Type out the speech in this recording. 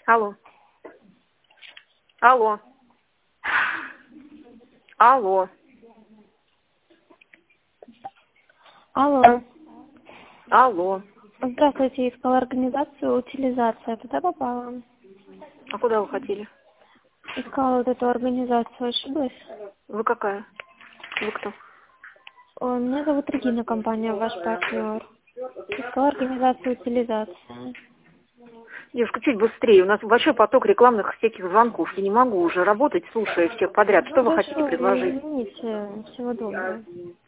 Алло. Алло. Алло. Алло. Алло. Здравствуйте, искала организацию утилизация. Туда попала? А куда вы хотели? Искала вот эту организацию, ошиблась? Вы какая? Вы кто? Меня зовут Регина, компания ваш партнер. Искала организацию утилизации. Девушка, чуть быстрее. У нас большой поток рекламных всяких звонков. Я не могу уже работать, слушая всех подряд. Что вы хотите Хорошо, предложить? извините. Всего доброго.